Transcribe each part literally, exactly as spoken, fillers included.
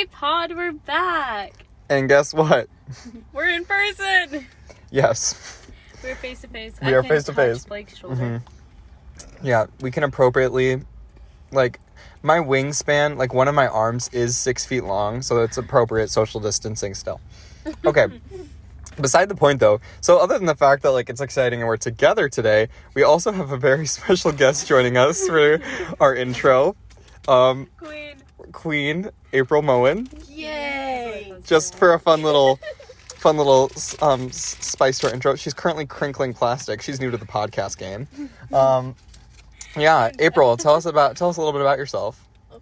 Pod, we're back. And guess what? We're in person. Yes. We're face to face. We I are can face to face. touch Blake's shoulder. Mm-hmm. Yeah, we can appropriately, like, my wingspan, like, one of my arms is six feet long, so it's appropriate social distancing still. Okay. Beside the point, though, so other than the fact that, like, it's exciting and we're together today, we also have a very special guest joining us for our intro. Um, Queen. Queen, April Moen. Yay. Just for a fun little... fun little um, spice to our intro. She's currently crinkling plastic. She's new to the podcast game. Um, yeah, April, tell us about tell us a little bit about yourself.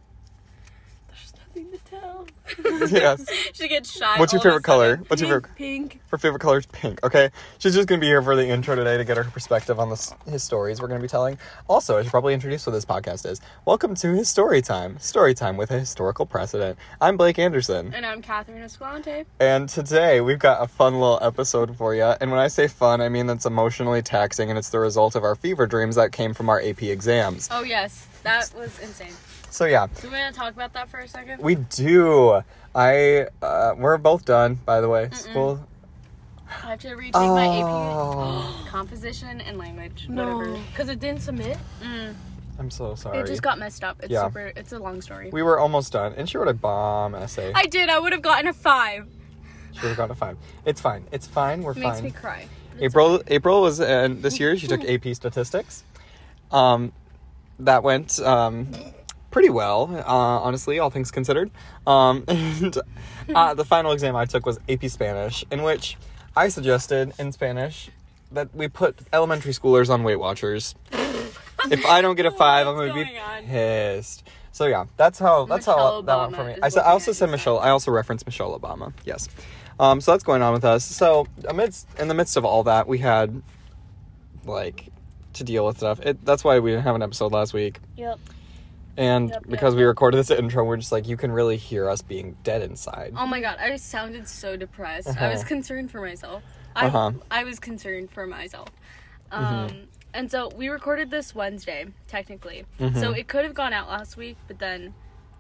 There's nothing to tell. Yes. She gets shy. What's your favorite color? What's pink, your favorite? Pink. Her favorite color is pink. Okay, she's just gonna be here for the intro today to get her perspective on this, his stories we're gonna be telling. Also, I should probably introduce what this podcast is. Welcome to his story time. Story time with a historical precedent. I'm Blake Anderson. And I'm Catherine Escalante. And today we've got a fun little episode for you. And when I say fun, I mean that's emotionally taxing, and it's the result of our fever dreams that came from our A P exams. Oh yes, that was insane. So yeah. Do we want to talk about that for a second? We do. I, uh, we're both done, by the way. Mm-mm. School. I have to retake oh. my A P composition and language. No, whatever. because it didn't submit. Mm. I'm so sorry. It just got messed up. It's Yeah. super. It's a long story. We were almost done, and she wrote a bomb essay. I did. I would have gotten a five. She would have gotten a five. It's fine. It's fine. We're It makes fine. me cry. April. Okay. April was uh, this year. She took A P statistics. Um, that went um. pretty well, uh, honestly, all things considered. Um, and uh, the final exam I took was A P Spanish, in which I suggested in Spanish that we put elementary schoolers on Weight Watchers. If I don't get a five, I'm gonna be pissed. So yeah, that's how that's Michelle how that Obama went for me. is I said I also looking at said you Michelle. I also referenced Michelle Obama. Yes. Um, so that's going on with us. So amidst in the midst of all that, we had like to deal with stuff. It, that's why we didn't have an episode last week. Yep. And yep, because yep, we yep. recorded this intro, we're just like, you can really hear us being dead inside. Oh my god, I sounded so depressed. Uh-huh. I was concerned for myself. I, Uh-huh. I was concerned for myself. Um, Mm-hmm. And so we recorded this Wednesday, technically. Mm-hmm. So it could have gone out last week, but then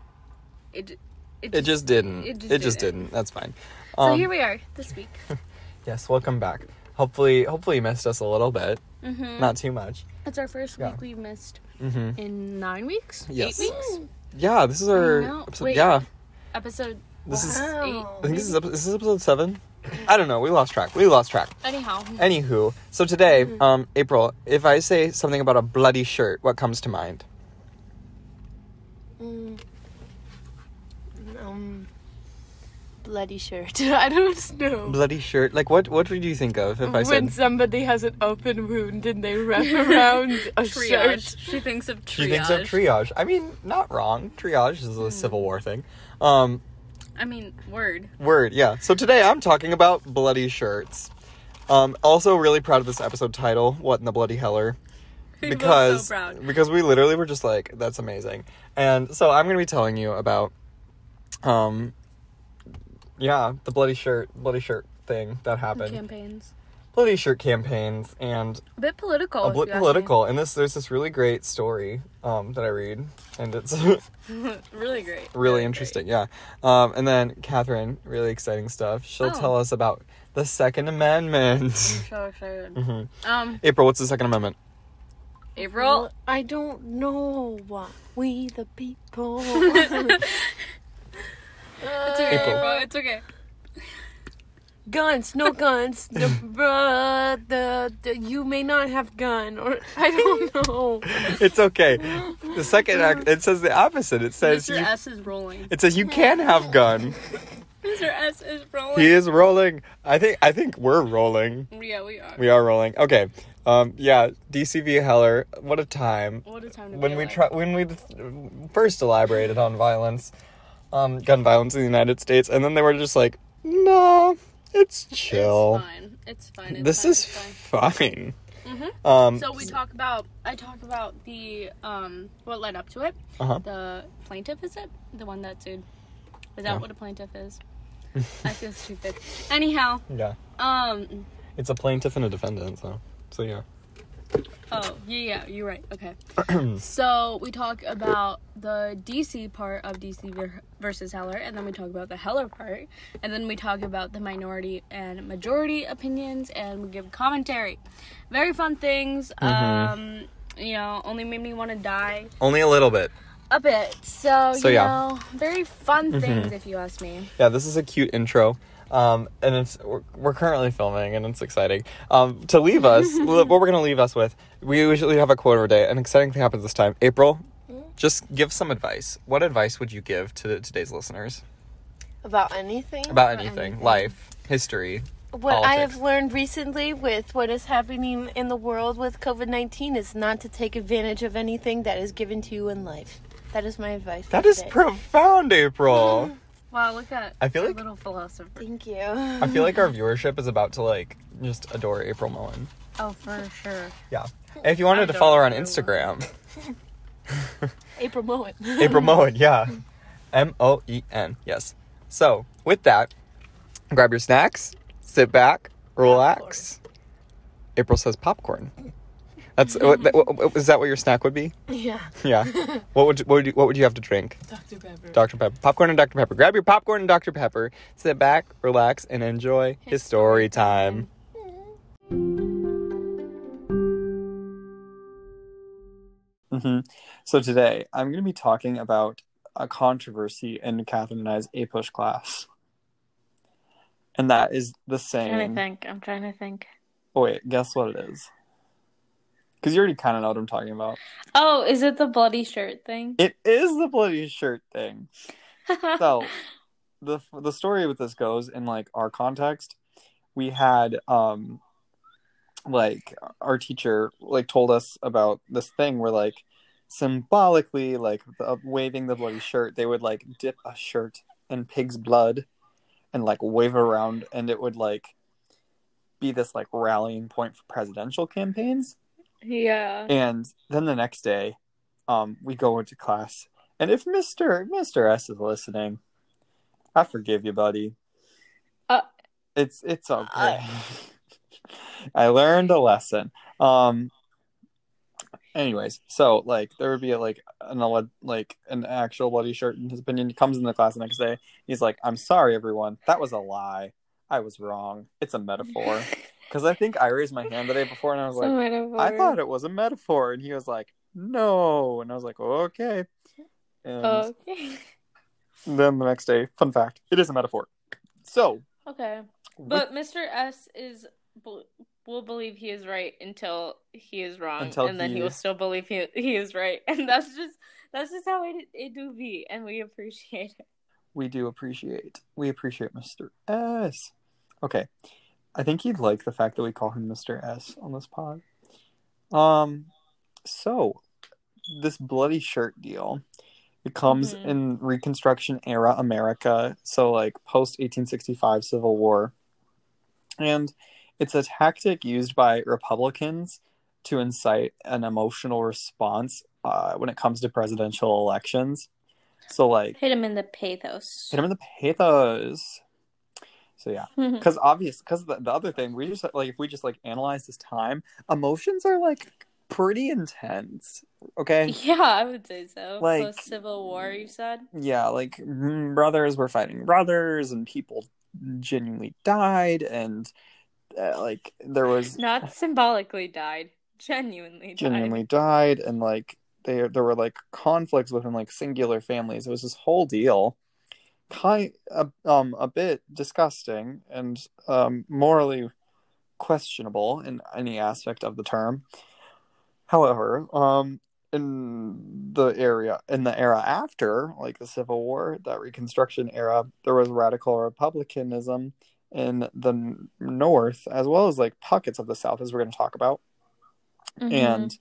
it it just, It just didn't. It just, It just didn't. didn't. That's fine. So Um, here we are this week. yes, welcome back. Hopefully, hopefully you missed us a little bit. Mm-hmm. Not too much. It's our first Yeah. week we've missed Mm-hmm. in nine weeks? Yes. Eight weeks? Yeah, this is our I know. episode. Wait. Yeah, Episode this is. Wow. eight. I think this is, epi- this is episode seven. I don't know. We lost track. We lost track. Anyhow. Anywho, so today, um, April, if I say something about a bloody shirt, what comes to mind? Mm. Um, bloody shirt. I don't know. Bloody shirt. Like, what? What would you think of if I When said? somebody has an open wound and they wrap around a Triage. shirt. She thinks of triage. She thinks of triage. I mean, not wrong. Triage is a Civil War thing. Um, I mean, word. word, yeah. So today I'm talking about bloody shirts. Um, also really proud of this episode title, What in the Bloody Heller? We were Because, so proud. because we literally were just like, that's amazing. And so I'm going to be telling you about, um, yeah, the bloody shirt, bloody shirt thing that happened. Campaigns. Bloody shirt campaigns and A bit political. a if bit you ask political. And this, there's this really great story, um, that I read. And it's me. Really great. really Very interesting, yeah. Um, and then Catherine, really exciting stuff. She'll Oh. tell us about the Second Amendment. great. I'm so excited. hmm Um, April, what's the Second Amendment? April. I don't know what we the people. It's okay, April. April. It's okay. Guns, no guns. The, uh, the the you may not have gun, or I don't know. It's okay. The second act, it says the opposite. It says Mister you, S is rolling. it says you can have gun. Mister S is rolling. He is rolling. I think I think we're rolling. Yeah, we are. We are rolling. Okay. Um. Yeah. D C V Heller. What a time. What a time to When be we alive. try when we first elaborated on violence, um, gun violence in the United States, and then they were just like, no, it's chill. It's fine. It's fine. It's This fine. is it's fine. fine. Mm-hmm. Um. So we talk about. I talk about the um what led up to it. Uh-huh. The plaintiff, is it? The one that sued. Is that Yeah. what a plaintiff is? I feel stupid. Anyhow, Yeah. um, It's a plaintiff and a defendant. So. So yeah. Oh, yeah, yeah, you're right. Okay. So we talk about the D C part of D C ver- versus Heller, and then we talk about the Heller part, and then we talk about the minority and majority opinions, and we give commentary. Very fun things. Mm-hmm. Um, you know, only made me want to die Only a little bit. a bit. So, So, you yeah. know, very fun Mm-hmm. things if you ask me. Yeah, this is a cute intro. Um, and it's we're, we're currently filming, and it's exciting. Um, to leave us, what we're gonna leave us with, we usually have a quote of a day. An exciting thing happens this time. April, just give some advice. What advice would you give to today's listeners About anything? about anything, life, history? What I politics. have learned recently with what is happening in the world with covid nineteen is not to take advantage of anything that is given to you in life. That is my advice. For That is today. profound, April. Wow, look at I feel our like- little philosopher. Thank you. I feel like our viewership is about to like just adore April Moen. Oh, for sure. Yeah. And if you wanted I to follow her on don't know. Instagram, April Moen. April Moen, yeah. M O E N, yes. So, with that, grab your snacks, sit back, relax. April says popcorn. That's what, that, what, is that what your snack would be? Yeah. Yeah. What would you, what would you, what would you have to drink? Doctor Pepper. Doctor Pepper. Popcorn and Doctor Pepper. Grab your popcorn and Doctor Pepper. Sit back, relax, and enjoy his story time. Mm-hmm. So today, I'm going to be talking about a controversy in Catherine and I's A P U S class. And that is the I'm trying to saying... think. I'm trying to think. Oh, wait, guess what it is? Because you already kind of know what I'm talking about. Oh, is it the bloody shirt thing? It is the bloody shirt thing. So, the the story with this goes in, like, our context. We had, um, like, our teacher, like, told us about this thing where, like, symbolically, like, the, waving the bloody shirt, they would, like, dip a shirt in pig's blood and, like, wave it around, and it would, like, be this, like, rallying point for presidential campaigns. Yeah. And then the next day, um, we go into class, and if Mister Mister S is listening, I forgive you, buddy. Uh, It's it's okay. I learned a lesson. Um. Anyways, so like there would be like an ele- like an actual bloody shirt in his opinion. He comes in the class the next day. He's like, "I'm sorry, everyone. That was a lie. I was wrong. It's a metaphor." Because I think I raised my hand the day before, and I was like, I thought it was a metaphor. And he was like, no. And I was like, okay. And Okay. then the next day, fun fact, it is a metaphor. So. Okay. But Mister S is will believe he is right until he is wrong, Until and then he- he will still believe he he is right, and that's just that's just how it it do be, and we appreciate it. We do appreciate. We appreciate Mister S. Okay. I think he'd like the fact that we call him Mister S on this pod. Um, so this bloody shirt deal, it comes Mhm. in Reconstruction era America, so like post eighteen sixty-five Civil War, and it's a tactic used by Republicans to incite an emotional response uh, when it comes to presidential elections. So like Hit him in the pathos. hit him in the pathos. So yeah, because obvious, because the, the other thing, we just like if we just like analyze this time, emotions are like pretty intense. Okay, Yeah, I would say so. Like- Post Civil War, you said. yeah, like mm, brothers were fighting brothers, and people genuinely died, and uh, like there was Not symbolically died, genuinely died. genuinely died, and like they there were like conflicts within like singular families. It was this whole deal. Kind uh, um a bit disgusting and um morally questionable in any aspect of the term. However, um in the area in the era after like the Civil War, that Reconstruction era, there was radical republicanism in the North as well as like pockets of the South, as we're going to talk about. Mhm. And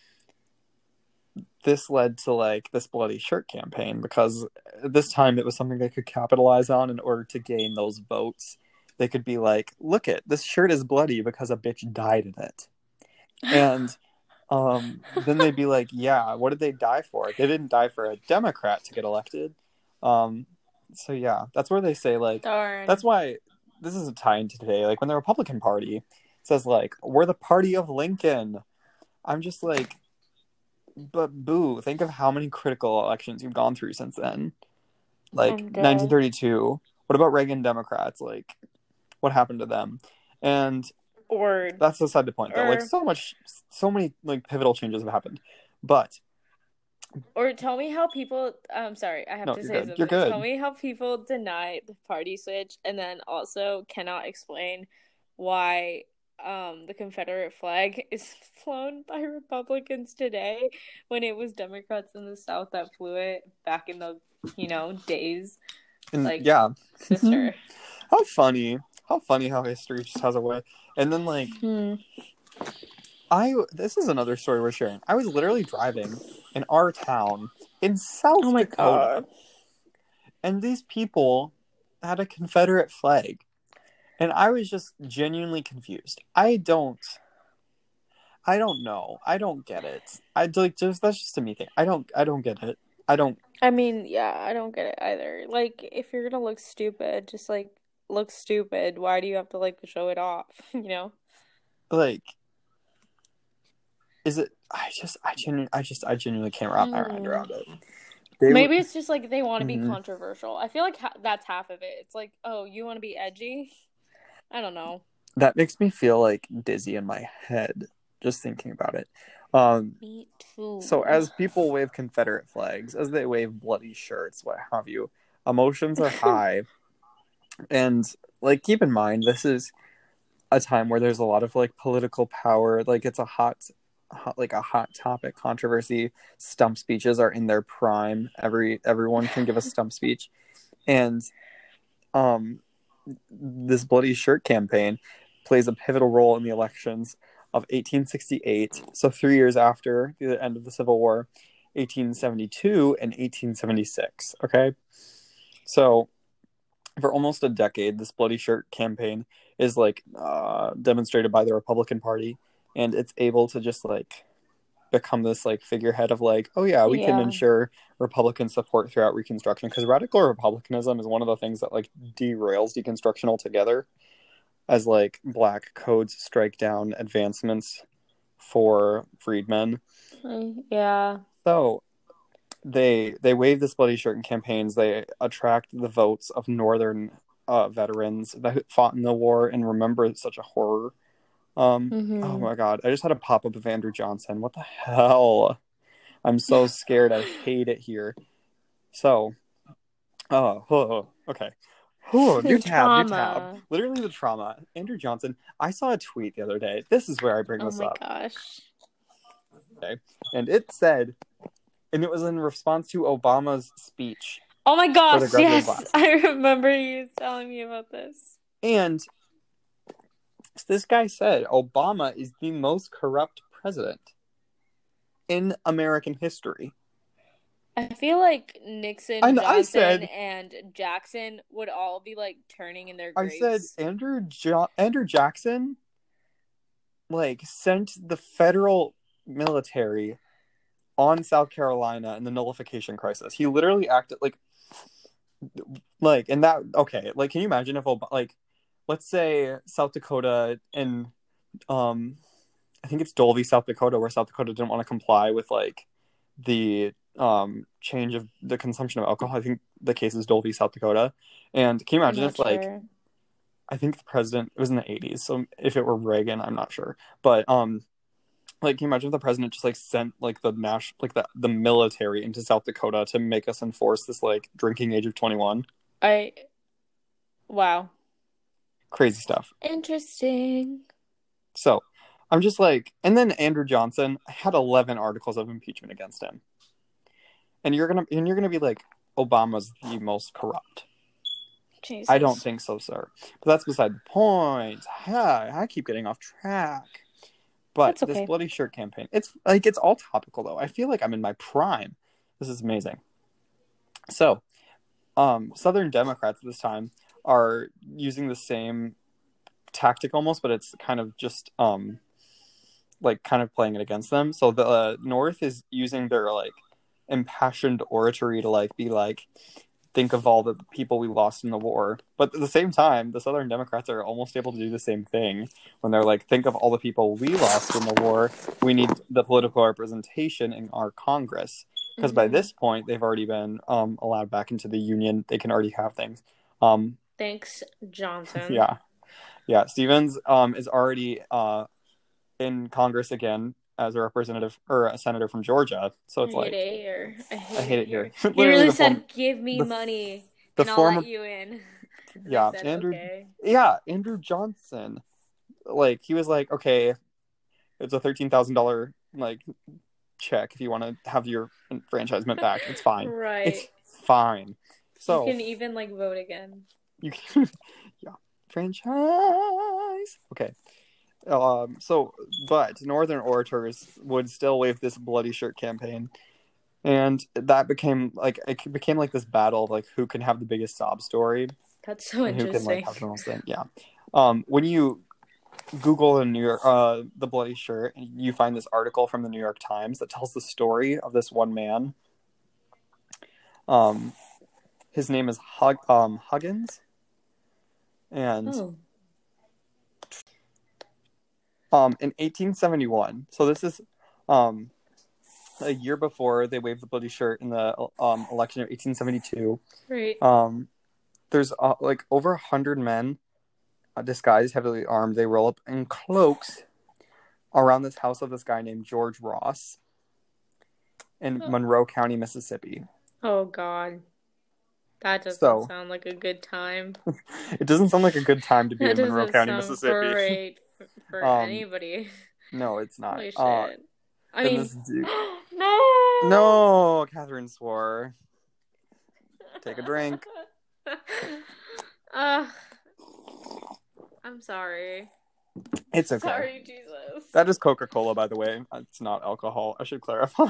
this led to like this bloody shirt campaign, because at this time it was something they could capitalize on in order to gain those votes. They could be like, look it, this shirt is bloody because a bitch died in it. And um, then they'd be like, yeah, what did they die for? They didn't die for a Democrat to get elected. Um, so yeah, that's where they say like, Darn. that's why this is a tie into today. Like when the Republican Party says like, we're the party of Lincoln. I'm just like, but boo, think of how many critical elections you've gone through since then. Like I'm dead. nineteen thirty-two. What about Reagan Democrats? Like, what happened to them? And Or that's beside the point, though. or- Like, so much, so many like pivotal changes have happened. But or tell me how people. I'm sorry, I have No, to you're say good. something. You're good. Tell me how people deny the party switch, and then also cannot explain why um the Confederate flag is flown by Republicans today when it was Democrats in the South that flew it back in the you know days. and Like, yeah, sister. how funny, how funny how history just has a way. And then like. Hmm. I this is another story we're sharing. I was literally driving in our town in South Oh my Dakota, god. and these people had a Confederate flag, and I was just genuinely confused. I don't, I don't know. I don't get it. I like just that's just a me thing. I don't. I don't get it. I don't. I mean, yeah, I don't get it either. Like, if you're gonna look stupid, just like look stupid. Why do you have to like show it off? You know? Like, is it? I just. I genuinely. I just. I genuinely can't wrap my mind around it. They Maybe were- it's just like they want to be Mhm. controversial. I feel like ha- that's half of it. It's like, oh, you want to be edgy? I don't know. that makes me feel like dizzy in my head just thinking about it. Um, Me too. so as people wave Confederate flags, as they wave bloody shirts, what have you, emotions are high. And like, keep in mind, this is a time where there's a lot of like political power. Like it's a hot, hot like a hot topic controversy. Stump speeches are in their prime. Every everyone can give a stump speech, and um, this bloody shirt campaign plays a pivotal role in the elections of eighteen sixty-eight. So three years after the end of the Civil War, eighteen seventy-two and eighteen seventy-six. Okay, so for almost a decade, this bloody shirt campaign is like uh, demonstrated by the Republican Party, and it's able to just like become this like figurehead of like, oh yeah, we can Yeah. ensure Republican support throughout Reconstruction, because radical republicanism is one of the things that like derails Deconstruction altogether, as like black codes strike down advancements for freedmen. Yeah. So they they wave this bloody shirt in campaigns. They attract the votes of Northern uh, veterans that fought in the war and remember such a horror. Um, Mhm. Oh my god, I just had a pop up of Andrew Johnson. What the hell? I'm so scared. I hate it here. So, oh, oh okay. Oh, new tab, new tab. Trauma. Literally the trauma. Andrew Johnson. I saw a tweet the other day. This is where I bring Oh this my up. gosh. Okay. And it said, and it was in response to Obama's speech. Oh my gosh, the graduating yes. class. I remember you telling me about this. And this guy said Obama is the most corrupt president in American history. I feel like Nixon, I know- I Johnson, said- and Jackson would all be like turning in their I graves. said Andrew jo- Andrew Jackson like sent the federal military on South Carolina in the nullification crisis. He literally acted like like and that okay, like can you imagine if Ob- like let's say South Dakota and um I think it's Dolby, South Dakota, where South Dakota didn't want to comply with like the um change of the consumption of alcohol. I think the case is Dolby, South Dakota. And can you I'm imagine not if like sure. I think the president, it was in the eighties, so if it were Reagan, I'm not sure. But um like can you imagine if the president just like sent like the nash like the, the military into South Dakota to make us enforce this like drinking age of twenty-one? I wow. Crazy stuff. Interesting. So I'm just like, and then Andrew Johnson had eleven articles of impeachment against him. And you're gonna and you're gonna be like, Obama's the most corrupt. Jesus. I don't think so, sir. But that's beside the point. Yeah, I keep getting off track. But That's okay. this bloody shirt campaign, it's like it's all topical though. I feel like I'm in my prime. This is amazing. So, um, Southern Democrats at this time are using the same tactic almost, but it's kind of just um, like kind of playing it against them. So the uh, North is using their like impassioned oratory to like be like, think of all the people we lost in the war. But at the same time, the Southern Democrats are almost able to do the same thing when they're like, think of all the people we lost in the war. We need the political representation in our Congress. Because Mm-hmm. by this point, they've already been um, allowed back into the Union. They can already have things. Um, Thanks, Johnson. yeah. Yeah. Stevens um, is already uh, in Congress again as a representative or a senator from Georgia. So it's I hate like, it here. I hate, I hate it here. He Literally really the said, form- "Give me the- money, the and I'll former- let you in." And yeah, I said, Andrew. okay. Yeah, Andrew Johnson. Like he was like, okay, it's a thirteen thousand dollar like check if you want to have your enfranchisement back. It's fine. Right. It's fine. So you can even like vote again. You can, yeah, franchise. Okay. Um. So, but Northern orators would still wave this bloody shirt campaign, and that became like it became like this battle of like who can have the biggest sob story That's so and who can like interesting. have the most thing. Yeah. Um. When you Google the New York, uh, the bloody shirt, you find this article from the New York Times that tells the story of this one man. Um, his name is Hug, um, Huggins, and Oh. um, in eighteen seventy-one. So this is um, a year before they waved the bloody shirt in the um, election of eighteen seventy-two. Right. Um, there's uh, like over a hundred men, uh, disguised, heavily armed. They roll up in cloaks around this house of this guy named George Ross in Oh. Monroe County, Mississippi. Oh God. That doesn't So- sound like a good time. It doesn't sound like a good time to be That in Monroe doesn't County, sound Mississippi. great for, for Um, anybody. No, it's not. Holy shit. Uh, I and mean, this dude- no. No, Catherine swore. Take a drink. uh, I'm sorry. It's okay. Sorry, Jesus. That is Coca-Cola, by the way. It's not alcohol. I should clarify.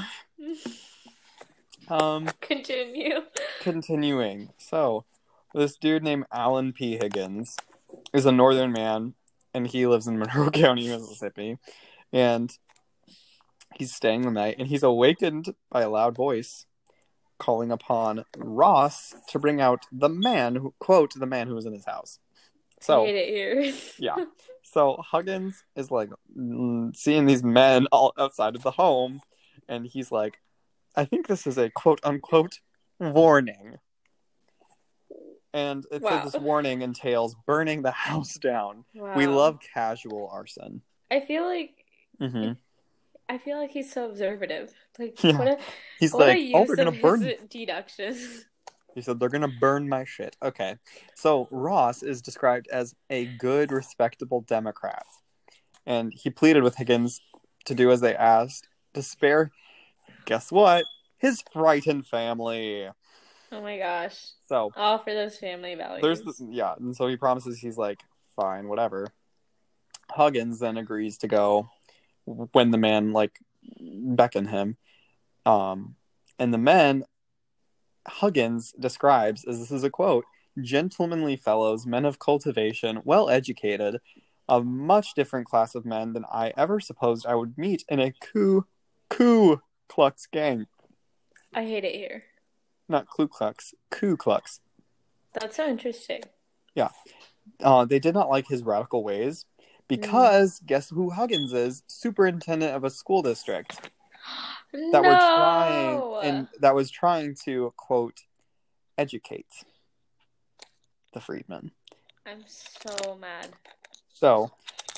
Um, Continue. continuing. So, this dude named Alan P. Higgins is a northern man, and he lives in Monroe County, Mississippi. And he's staying the night, and he's awakened by a loud voice calling upon Ross to bring out the man, who, quote, the man who was in his house. So, I hate it here. yeah. So Huggins is like mm, seeing these men all outside of the home, and he's like, I think this is a quote unquote warning. And it Wow. says this warning entails burning the house down. Wow. We love casual arson. I feel like hmm I feel like he's so observative. Like, Yeah. what a He's what like, a oh, use they're gonna of burn. his deductions. He said they're gonna burn my shit. Okay, so Ross is described as a good, respectable Democrat, and he pleaded with Higgins to do as they asked to spare. Guess what? His frightened family. Oh my gosh. So All for those family values. there's this, yeah, and so he promises he's like, fine, whatever. Huggins then agrees to go when the man like beckon him, um, and the men Huggins describes as this is a quote: gentlemanly fellows, men of cultivation, well educated, a much different class of men than I ever supposed I would meet in a Ku Ku Klux gang. I hate it here. Not Ku Klux, Ku Klux. That's so interesting. Uh, they did not like his radical ways because guess who Huggins is? Superintendent of a school district that no! were trying and that was trying to quote educate the freedmen. I'm so mad. So,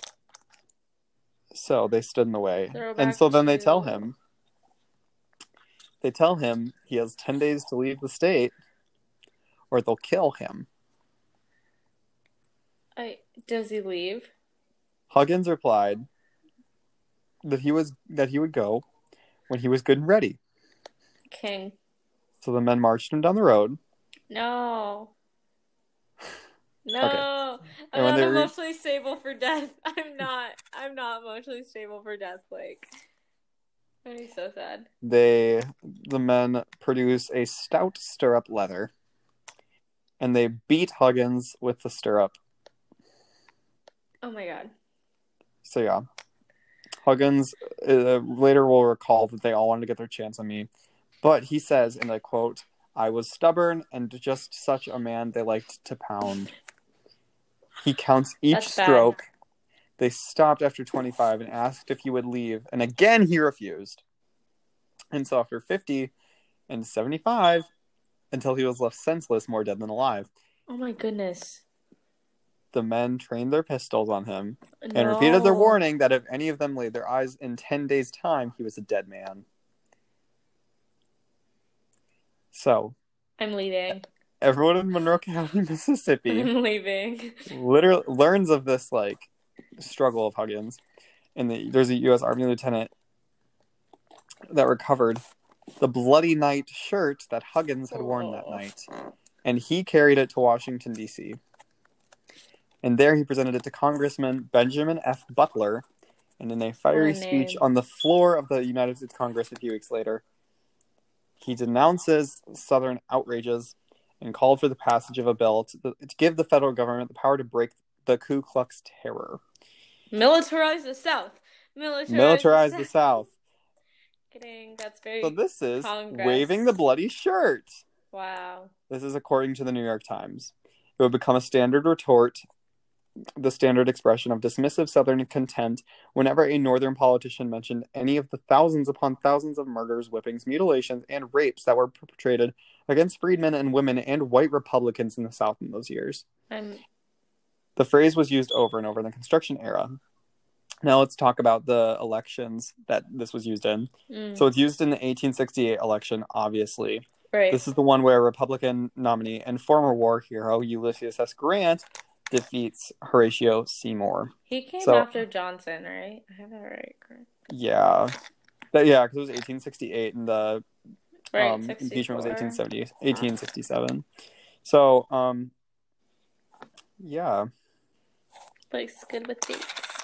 so they stood in the way, Throw and back so then they to- tell him. They tell him he has ten days to leave the state, or they'll kill him. I does he leave? Huggins replied that he was that he would go when he was good and ready. King. So the men marched him down the road. No. No. I'm And when not they re- emotionally stable for death. I'm not. I'm not emotionally stable for death. Like, I'm gonna be so sad. They the men produce a stout stirrup leather, and they beat Huggins with the stirrup. Oh my god. So yeah, Huggins uh, later will recall that they all wanted to get their chance on me, but he says, and I quote, I was stubborn and just such a man they liked to pound. He counts each That's bad. stroke. They stopped after twenty-five and asked if he would leave, and again he refused. And so after fifty and seventy-five, until he was left senseless, more dead than alive, Oh my goodness. the men trained their pistols on him No. and repeated their warning that if any of them laid their eyes in ten days' time, he was a dead man. So, I'm leaving. everyone in Monroe County, Mississippi, I'm leaving. literally learns of this like struggle of Huggins. And the, there's a U S Army lieutenant that recovered the Bloody Knight shirt that Huggins had worn that night, and he carried it to Washington, D C And there he presented it to Congressman Benjamin F. Butler, and in a fiery What a speech name. on the floor of the United States Congress a few weeks later, he denounces Southern outrages and called for the passage of a bill to, to give the federal government the power to break the Ku Klux terror. Militarize the South. Militarize, Militarize the, the South. South. Kidding. That's very. So this is Congress. waving the bloody shirt. Wow. This is according to the New York Times. It would become a standard retort, the standard expression of dismissive Southern contempt whenever a Northern politician mentioned any of the thousands upon thousands of murders, whippings, mutilations, and rapes that were perpetrated against freedmen and women and white Republicans in the South in those years. I'm... The phrase was used over and over in the Construction era. Now let's talk about the elections that this was used in. Mm. So it's used in the eighteen sixty-eight election, obviously. Right. This is the one where Republican nominee and former war hero Ulysses S. Grant defeats Horatio Seymour. He came So- after Johnson, right? I have that right, correct? Yeah. That, yeah, because it was eighteen sixty-eight and the Right, um, impeachment was sixty-four. eighteen seventy, eighteen sixty-seven. So, um, yeah. Looks good with dates.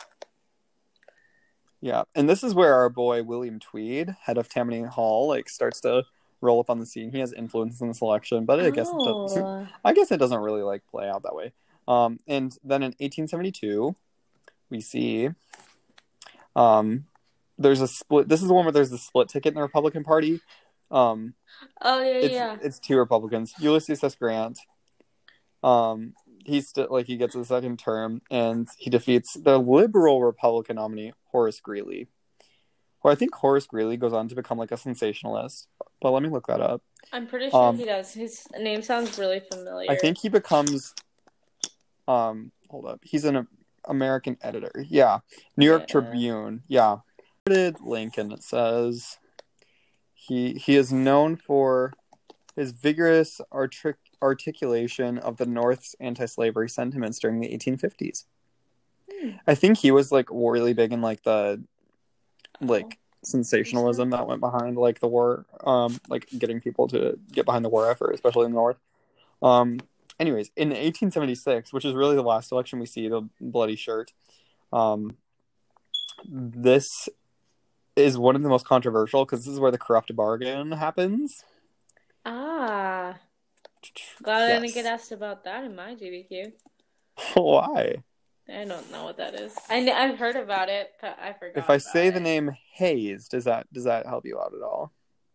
Yeah, and this is where our boy William Tweed, head of Tammany Hall, like starts to roll up on the scene. He has influence in this election, but I guess it doesn't, Oh. I guess it doesn't really like play out that way. Um, and then in eighteen seventy-two, we see, um, there's a split. This is the one where there's a split ticket in the Republican Party. Um, Oh, yeah, it's yeah. it's two Republicans. Ulysses S. Grant. Um, he's still like he gets a second term, and he defeats the liberal Republican nominee Horace Greeley. Well, I think Horace Greeley goes on to become like a sensationalist, but let me look that up. I'm pretty sure Um, he does. His name sounds really familiar. I think he becomes. Um, hold up. He's an American editor. Yeah, New York Yeah. Tribune. Yeah, Lincoln. It says he he is known for his vigorous artic- articulation of the North's anti-slavery sentiments during the eighteen fifties. Hmm. I think he was like really big in like the like sensationalism that went behind like the war, um, like getting people to get behind the war effort, especially in the North. Um, anyways, in eighteen seventy-six, which is really the last election we see, the bloody shirt, um, this is one of the most controversial because this is where the corrupt bargain happens. Ah. Glad I didn't Yes. get asked about that in my G B Q. Why? I don't know what that is. I, kn- I've heard about it, but I forgot. If I about say the it. name Hayes, does that does that help you out at all?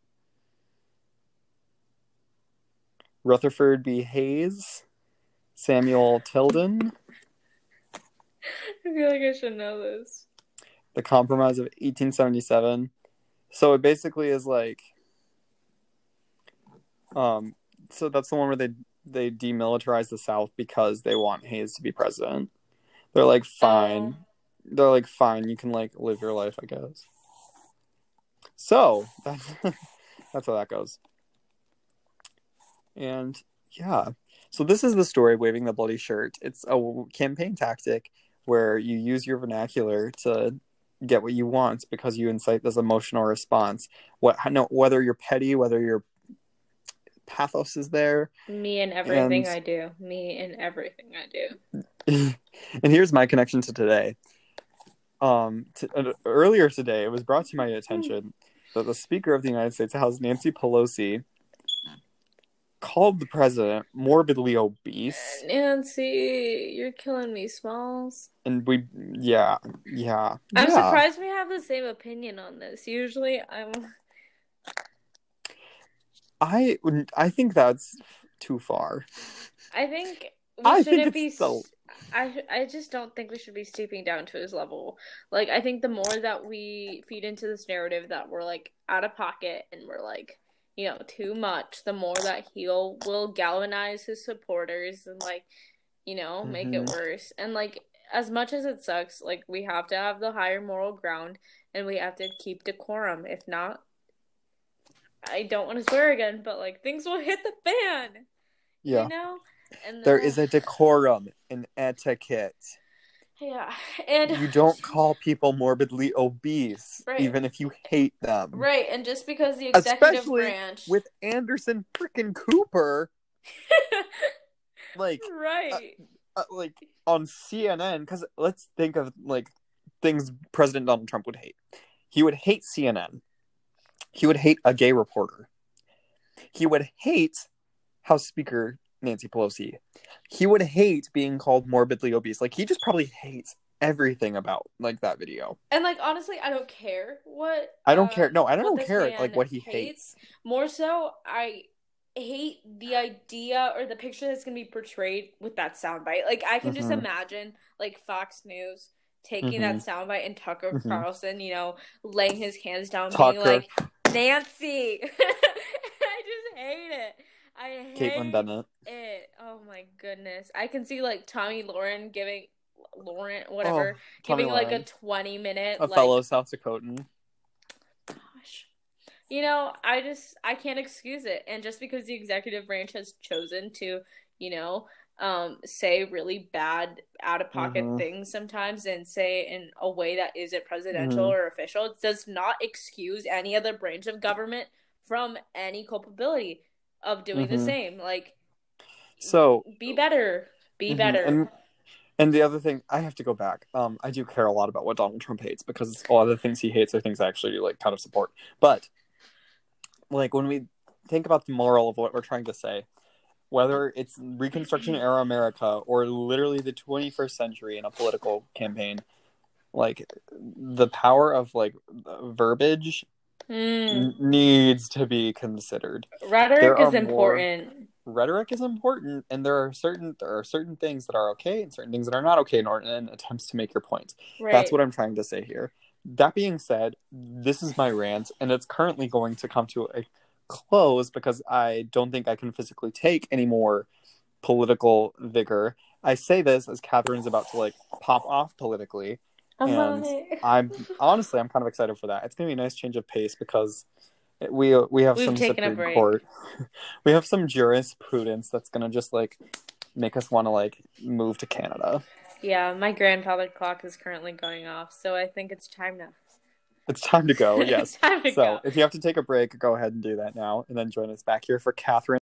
Rutherford B. Hayes, Samuel Tilden, I feel like I should know this. the Compromise of eighteen seventy-seven. So it basically is like, um, so that's the one where they they demilitarize the South because they want Hayes to be president. They're like, fine. Oh. They're like, fine, you can like live your life, I guess. So that's that's how that goes. And yeah, so this is the story of waving the bloody shirt. It's a campaign tactic where you use your vernacular to get what you want because you incite this emotional response. What no, whether you're petty, whether your pathos is there. Me and everything And- I do. Me and everything I do. And here's my connection to today. Um, t- uh, earlier today, it was brought to my attention that the Speaker of the United States House, Nancy Pelosi, called the president morbidly obese, Nancy, you're killing me, Smalls. and we, yeah, yeah, I'm yeah. surprised we have the same opinion on this. Usually, I'm. I wouldn't- I think that's too far. I think we I shouldn't think be. it's so. I I just don't think we should be stooping down to his level. Like, I think the more that we feed into this narrative that we're like out of pocket and we're like, you know, too much, the more that he'll will galvanize his supporters and like, you know, make Mhm. it worse. And like, as much as it sucks, like we have to have the higher moral ground and we have to keep decorum. If not, I don't want to swear again, but like things will hit the fan. Yeah. You know? And There uh, is a decorum, an etiquette. yeah. And You don't call people morbidly obese, Right. even if you hate them. right, and just because the executive Especially branch with Anderson freaking Cooper, like, right. uh, like on C N N. Because let's think of like things President Donald Trump would hate. He would hate C N N. He would hate a gay reporter. He would hate House Speaker Nancy Pelosi. He would hate being called morbidly obese. Like, he just probably hates everything about like that video. And like honestly, I don't care what I don't uh, care. No, I what don't this care man like what he hates. More so, I hate the idea or the picture that's gonna be portrayed with that soundbite. Like, I can just Mhm. imagine like Fox News taking Mhm. that soundbite and Tucker Mhm. Carlson, you know, laying his hands down, Tucker. being like, Nancy. I just hate it. I hate Caitlin Bennett. it. Oh my goodness. I can see like Tommy Lauren giving Lauren whatever Oh, Tommy giving like a Lauren. twenty minute A like fellow South Dakotan. gosh. You know, I just I can't excuse it. And just because the executive branch has chosen to, you know, um, say really bad out of pocket Mhm. things sometimes and say in a way that isn't presidential Mhm. or official, it does not excuse any other branch of government from any culpability of doing the Mhm. same. Like, So be better. Be mhm. better. And and the other thing, I have to go back. Um, I do care a lot about what Donald Trump hates because a lot of the things he hates are things I actually like kind of support. But like when we think about the moral of what we're trying to say, whether it's Reconstruction era America or literally the twenty-first century in a political campaign, like the power of like verbiage Mm. n- needs to be considered. Rhetoric There are is important. more- Rhetoric is important, and there are certain there are certain things that are okay and certain things that are not okay in, order, in attempts to make your point. Right. That's what I'm trying to say here. That being said, this is my rant, and it's currently going to come to a close because I don't think I can physically take any more political vigor. I say this as Catherine's about to like pop off politically, I'm and on it. I'm honestly I'm kind of excited for that. It's gonna be a nice change of pace because we we have We've some taken a Supreme break. Court, we have some jurisprudence that's gonna just like make us want to like move to Canada. Yeah, my grandfather clock is currently going off, so I think it's time now. It's time to go. Yes. It's time to so go. if you have to take a break, go ahead and do that now, and then join us back here for Catherine.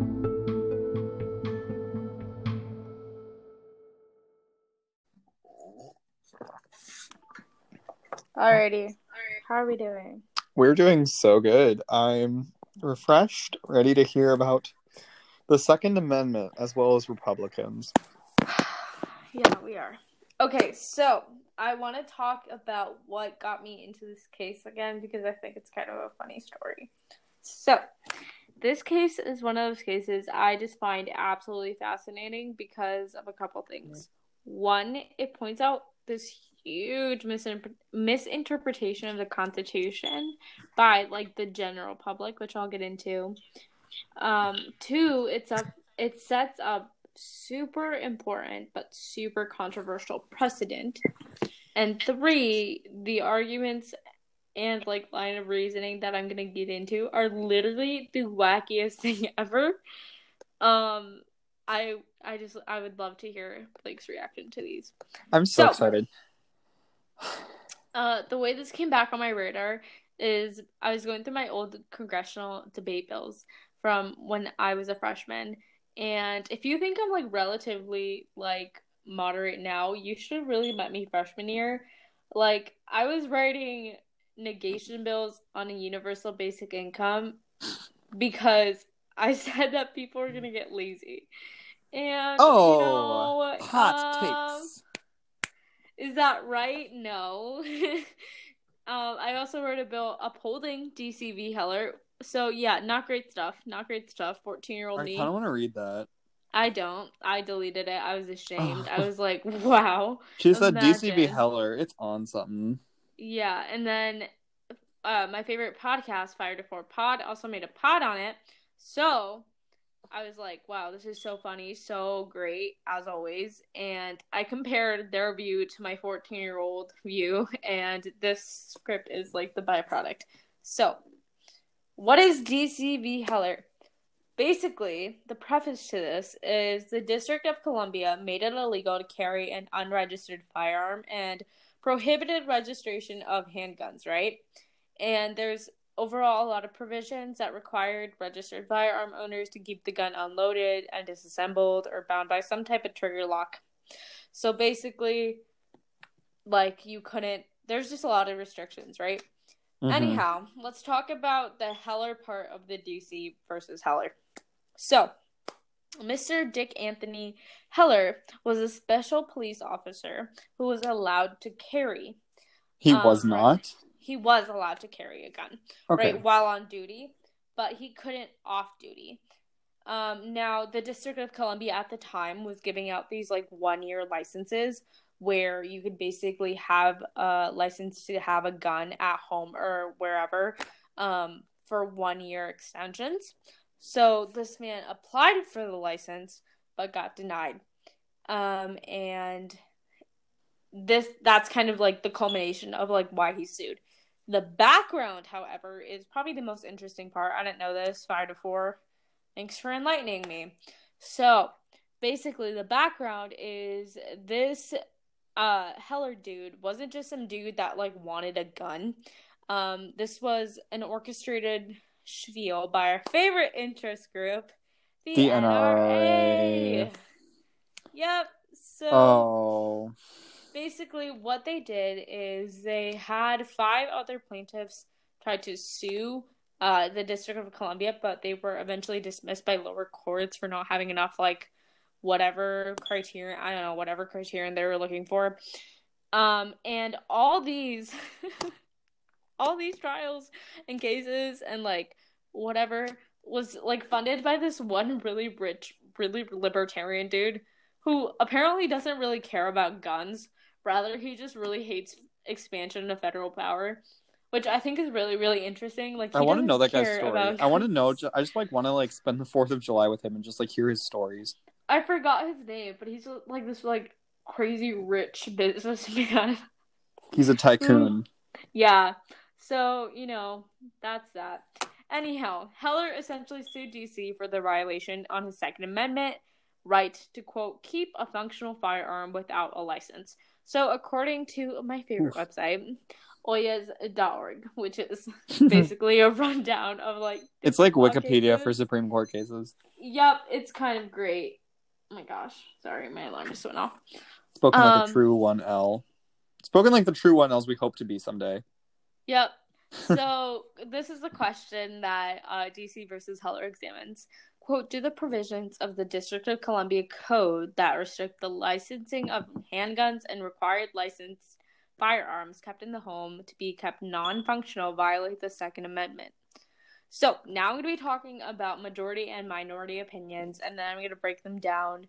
Alrighty. How are we doing? We're doing so good. I'm refreshed, ready to hear about the Second Amendment as well as Republicans. Yeah, we are. Okay, so I want to talk about what got me into this case again because I think it's kind of a funny story. So, this case is one of those cases I just find absolutely fascinating because of a couple things. One, it points out this huge misin- misinterpretation of the Constitution by like the general public, which I'll get into. Um, two, it's up it sets up super important but super controversial precedent. And three, the arguments and like line of reasoning that I'm gonna get into are literally the wackiest thing ever. Um, I I just I would love to hear Blake's reaction to these. I'm so, So, excited. Uh, the way this came back on my radar is I was going through my old congressional debate bills from when I was a freshman, and if you think I'm like relatively like moderate now, you should have really met me freshman year. Like, I was writing negation bills on a universal basic income because I said that people are gonna get lazy. And Oh, you know, hot um, takes. is that right? No. Um, I also wrote a bill upholding D C v. Heller. So yeah, not great stuff. Not great stuff. fourteen-year-old I me. kind of want to read that. I don't. I deleted it. I was ashamed. I was like, wow. She said imagine. D C v. Heller. It's on something. Yeah, and then uh, my favorite podcast, Fire to Four Pod, also made a pod on it. So I was like, wow, this is so funny, so great, as always. And I compared their view to my fourteen-year-old view, and this script is like the byproduct. So, what is D C v. Heller? Basically, the preface to this is the District of Columbia made it illegal to carry an unregistered firearm and prohibited registration of handguns, right? And there's overall a lot of provisions that required registered firearm owners to keep the gun unloaded and disassembled or bound by some type of trigger lock. So basically, like, you couldn't, there's just a lot of restrictions, right? Mm-hmm. Anyhow, let's talk about the Heller part of the D C versus Heller. So, Mister Dick Anthony Heller was a special police officer who was allowed to carry. He um, was not? Right? He was allowed to carry a gun, okay. right, while on duty, but he couldn't off duty. Um, now, the District of Columbia at the time was giving out these, like, one-year licenses where you could basically have a license to have a gun at home or wherever um, for one-year extensions. So this man applied for the license but got denied. Um, and this that's kind of like the culmination of like why he sued. The background, however, is probably the most interesting part. I didn't know this. Five to four. Thanks for enlightening me. So basically the background is this uh, Heller dude wasn't just some dude that like wanted a gun. Um, this was an orchestrated spiel by our favorite interest group, the, the N R A. N R A. Yep. So oh. basically what they did is they had five other plaintiffs try to sue uh, the District of Columbia, but they were eventually dismissed by lower courts for not having enough, like, whatever criterion, I don't know, whatever criterion they were looking for. Um, and all these... all these trials and cases and, like, whatever was, like, funded by this one really rich, really libertarian dude who apparently doesn't really care about guns. Rather, he just really hates expansion of federal power, which I think is really, really interesting. Like, he I want to know that guy's story. About... I want to know, I just, like, want to, like, spend the fourth of July with him and just, like, hear his stories. I forgot his name, but he's, like, this, like, crazy rich businessman. He's a tycoon. Yeah. So, you know, that's that. Anyhow, Heller essentially sued D C for the violation on his Second Amendment right to, quote, keep a functional firearm without a license. So, according to my favorite Oof. website, oyas dot org, which is basically a rundown of, like... It's like Wikipedia cases. For Supreme Court cases. Yep, it's kind of great. Oh my gosh. Sorry, my alarm just went off. Spoken um, like a true one L. Spoken like the true one Ls we hope to be someday. Yep. So this is the question that uh, D C versus Heller examines. Quote, do the provisions of the District of Columbia Code that restrict the licensing of handguns and required licensed firearms kept in the home to be kept non-functional violate the Second Amendment? So now I'm going to be talking about majority and minority opinions, and then I'm going to break them down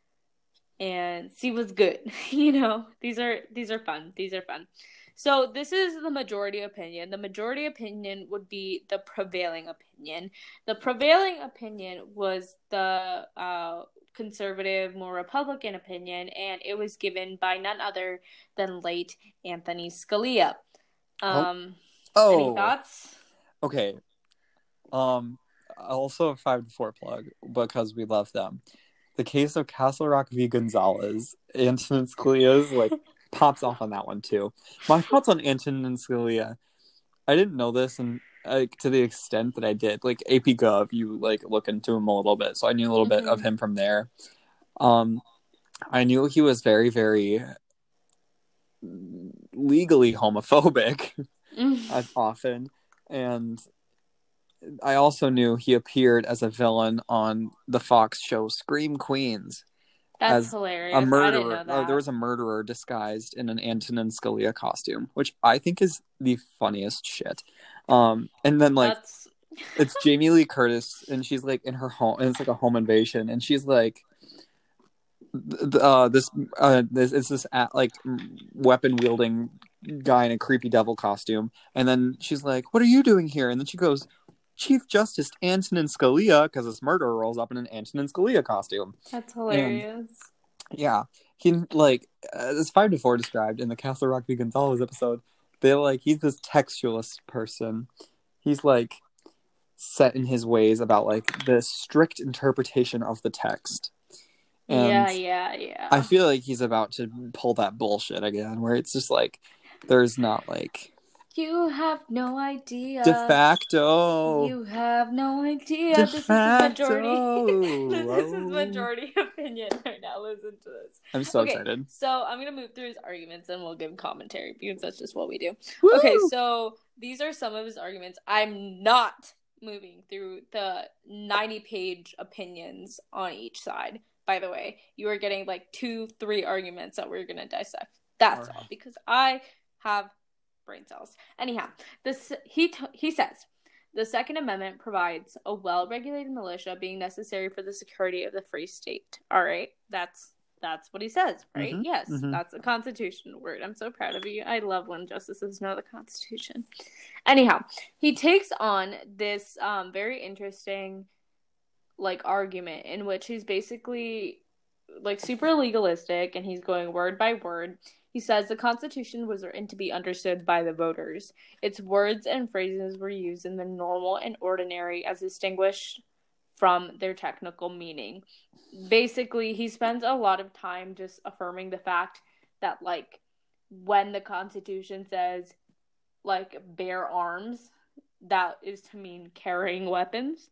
and see what's good. You know, these are these are fun. These are fun. So this is the majority opinion. The majority opinion would be the prevailing opinion. The prevailing opinion was the uh, conservative, more Republican opinion, and it was given by none other than late Anthony Scalia. Um, oh. Any thoughts? Okay. Um, also a five to four plug because we love them. The case of Castle Rock v. Gonzalez. Antonin Scalia's like pops off on that one too. My thoughts on Antonin Scalia. I didn't know this, and like to the extent that I did, like A P Gov, you like look into him a little bit, so I knew a little mm-hmm. bit of him from there. Um, I knew he was very, very legally homophobic as often, and I also knew he appeared as a villain on the Fox show Scream Queens. That's as hilarious. a I didn't murderer. know Uh, that. there was a murderer disguised in an Antonin Scalia costume, which I think is the funniest shit. Um, and then like That's it's Jamie Lee Curtis, and she's like in her home, and it's like a home invasion, and she's like, th- uh, this, uh, this it's this uh, like weapon wielding guy in a creepy devil costume, and then she's like, "What are you doing here?" And then she goes, "Chief Justice Antonin Scalia," because this murderer rolls up in an Antonin Scalia costume. that's And hilarious. yeah, he like uh, as five to four described in the Castle Rock v. Gonzalez episode. They're like he's this textualist person. He's like set in his ways about like the strict interpretation of the text. And Yeah, yeah, yeah. I feel like he's about to pull that bullshit again, where it's just like there's not like You have no idea. de facto. You have no idea. De this facto. is majority. this is majority opinion right now. Listen to this. I'm so okay, excited. So I'm gonna move through his arguments and we'll give commentary because that's just what we do. Woo! Okay, so these are some of his arguments. I'm not moving through the ninety page opinions on each side. By the way, you are getting like two, three arguments that we're gonna dissect. That's all, all because I have brain cells. Anyhow, this he t- he says the Second Amendment provides a well-regulated militia being necessary for the security of the free state. All right, that's that's what he says, right? Mm-hmm, yes, mm-hmm. That's a Constitution word. I'm so proud of you. I love when justices know the Constitution. Anyhow, he takes on this um, very interesting like argument in which he's basically like super legalistic and he's going word by word. He says the Constitution was written to be understood by the voters. Its words and phrases were used in the normal and ordinary as distinguished from their technical meaning. Basically, he spends a lot of time just affirming the fact that, like, when the Constitution says, like, bear arms, that is to mean carrying weapons.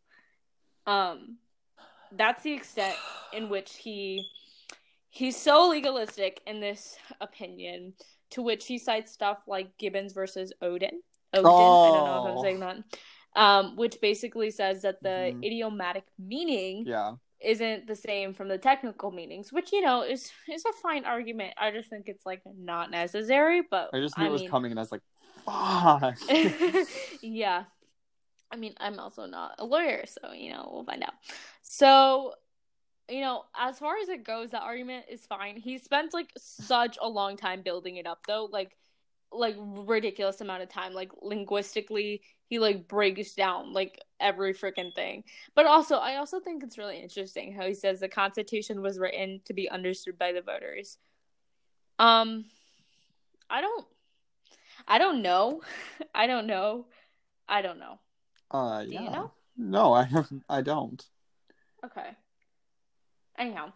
Um, that's the extent in which he... He's so legalistic in this opinion, to which he cites stuff like Gibbons versus Odin. Odin, oh. I don't know if I'm saying that. Um, which basically says that the mm-hmm. idiomatic meaning yeah. isn't the same from the technical meanings, which, you know, is is a fine argument. I just think it's, like, not necessary, but I just knew I it was mean... coming, and I was like, fuck. Yeah. I mean, I'm also not a lawyer, so, you know, we'll find out. So... You know, as far as it goes, that argument is fine. He spent, like, such a long time building it up, though. Like, like, ridiculous amount of time. Like, linguistically, he, like, breaks down, like, every freaking thing. But also, I also think it's really interesting how he says the Constitution was written to be understood by the voters. Um, I don't... I don't know. I don't know. I don't know. Uh, Do yeah. you know? No, I don't. I don't. Okay. Anyhow,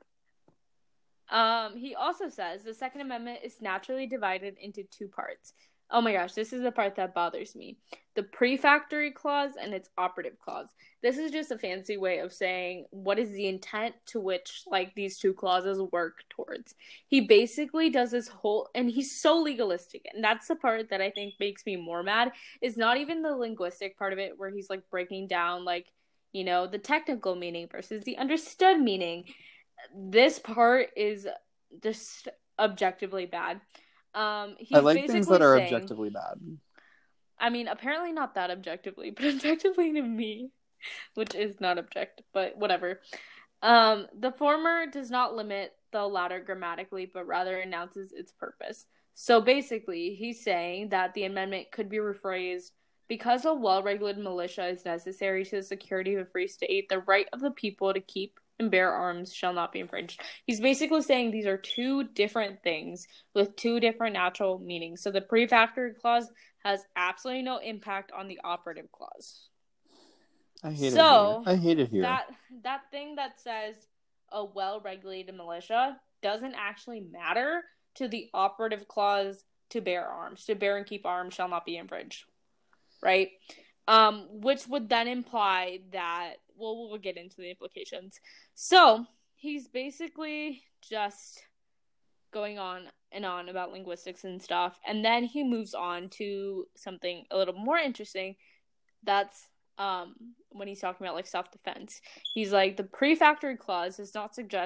um, he also says the Second Amendment is naturally divided into two parts. Oh my gosh, this is the part that bothers me. The prefatory clause and its operative clause. This is just a fancy way of saying what is the intent to which, like, these two clauses work towards. He basically does this whole, and he's so legalistic, and that's the part that I think makes me more mad, is not even the linguistic part of it where he's, like, breaking down, like, you know, the technical meaning versus the understood meaning. This part is just objectively bad. Um, he's I like things that are saying, objectively bad. I mean, apparently not that objectively, but objectively to me, which is not objective, but whatever. Um, the former does not limit the latter grammatically, but rather announces its purpose. So basically, he's saying that the amendment could be rephrased: because a well-regulated militia is necessary to the security of a free state, the right of the people to keep and bear arms shall not be infringed. He's basically saying these are two different things with two different natural meanings. So the prefatory clause has absolutely no impact on the operative clause. I hate so, it here. I hate it here. That, that thing that says a well-regulated militia doesn't actually matter to the operative clause to bear arms. To bear and keep arms shall not be infringed. Right? Um, which would then imply that, well, we'll get into the implications. So, he's basically just going on and on about linguistics and stuff, and then he moves on to something a little more interesting. That's um, when he's talking about, like, self-defense. He's like, the prefatory clause does not suggest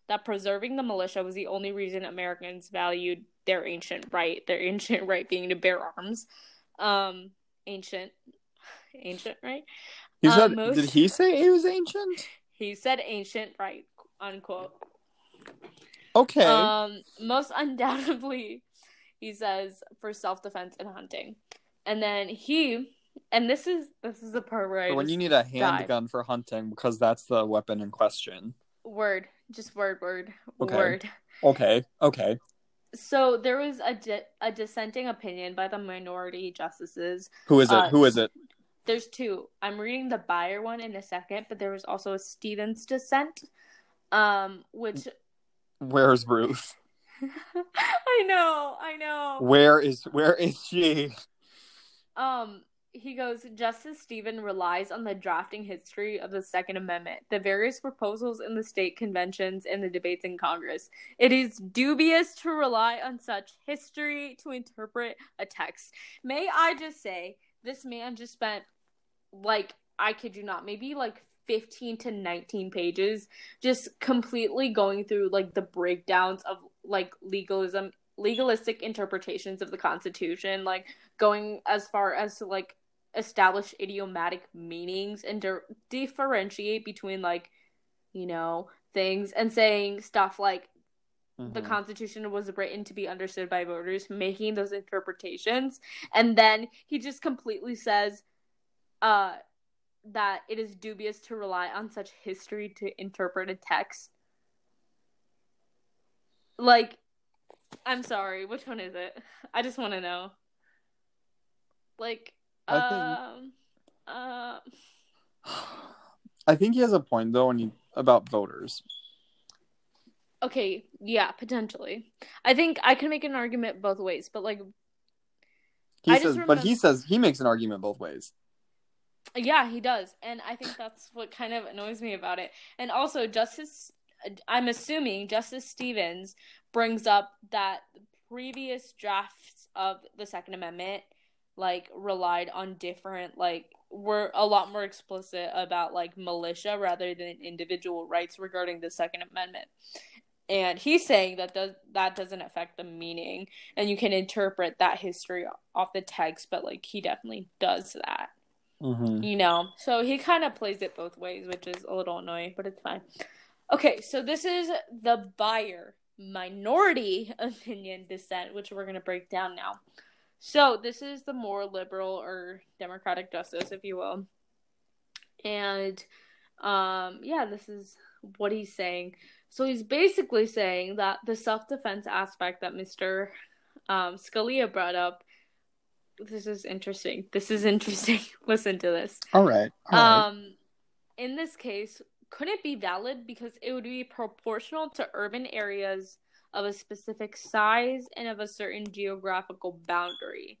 that preserving the militia was the only reason Americans valued their ancient right, their ancient right being to bear arms. Um, ancient, ancient right? He Uh, said, most, did he say it was ancient? He said ancient right, unquote. Okay. Um, most undoubtedly, he says, for self-defense and hunting. And then he, and this is this is the part where I when just you need a dive. handgun for hunting, because that's the weapon in question. Word, just word, word, Okay. word. Okay, okay. So there was a di- a dissenting opinion by the minority justices. Who is it? Uh, Who is it? There's two. I'm reading the Beyer one in a second, but there was also a Stevens dissent, um, which... Where's Ruth? I know, I know. Where is where is she? Um, he goes, Justice Stevens relies on the drafting history of the Second Amendment, the various proposals in the state conventions, and the debates in Congress. It is dubious to rely on such history to interpret a text. May I just say, this man just spent, like, I kid you not, maybe like fifteen to nineteen pages just completely going through, like, the breakdowns of, like, legalism, legalistic interpretations of the Constitution, like, going as far as to, like, establish idiomatic meanings and di- differentiate between, like, you know, things, and saying stuff like mm-hmm. the Constitution was written to be understood by voters, making those interpretations, and then he just completely says uh, that it is dubious to rely on such history to interpret a text. Like, I'm sorry, which one is it? I just want to know. Like, I um, think, uh, I think he has a point though, when he about voters. Okay, yeah, potentially. I think I can make an argument both ways, but like, he I says, just remember... but he says he makes an argument both ways. Yeah, he does, and I think that's what kind of annoys me about it. And also, Justice, I'm assuming Justice Stevens brings up that previous drafts of the Second Amendment, like, relied on different, like, were a lot more explicit about, like, militia rather than individual rights regarding the Second Amendment. And he's saying that does that doesn't affect the meaning, and you can interpret that history off the text, but, like, he definitely does that. Mm-hmm. You know? So he kind of plays it both ways, which is a little annoying, but it's fine. Okay, so this is the Beyer minority opinion dissent, which we're going to break down now. So this is the more liberal or democratic justice, if you will. And, um, yeah, this is what he's saying. So he's basically saying that the self-defense aspect that Mister Um, Scalia brought up, this is interesting. This is interesting. Listen to this. All right. All right. Um, in this case, couldn't be valid because it would be proportional to urban areas of a specific size and of a certain geographical boundary.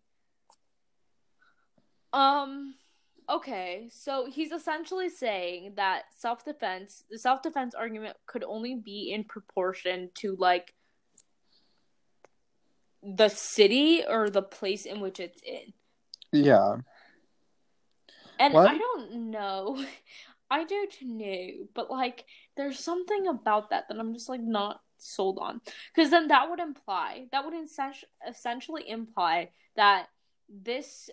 Um, okay, so he's essentially saying that self-defense, the self-defense argument could only be in proportion to, like, the city or the place in which it's in. Yeah. And what? I don't know. I don't know, but, like, there's something about that that I'm just, like, not sold on. Because then that would imply, that would essentially imply that this,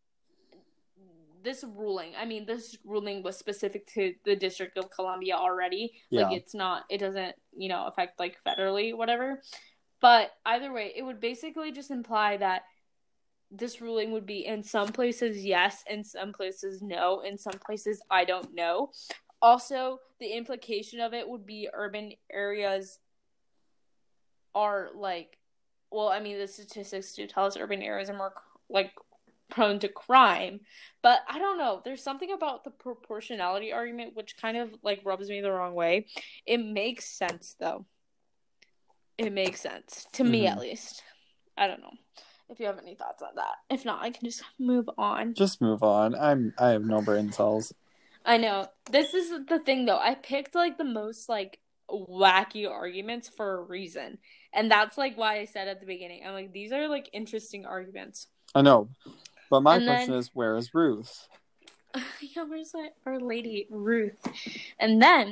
this ruling, I mean, this ruling was specific to the District of Columbia already. Yeah. Like, it's not, it doesn't, you know, affect, like, federally, whatever. But either way, it would basically just imply that this ruling would be in some places yes, in some places no, in some places I don't know. Also, the implication of it would be urban areas are, like, well, I mean, the statistics do tell us urban areas are more, like, prone to crime. But I don't know. There's something about the proportionality argument which kind of, like, rubs me the wrong way. It makes sense, though. It makes sense. To mm-hmm. me, at least. I don't know if you have any thoughts on that. If not, I can just move on. Just move on. I'm I have no brain cells. I know. This is the thing, though. I picked, like, the most, like, wacky arguments for a reason. And that's, like, why I said at the beginning, I'm like, these are, like, interesting arguments. I know. But my and question then, is, where is Ruth? Yeah, where's that, our lady, Ruth? And then,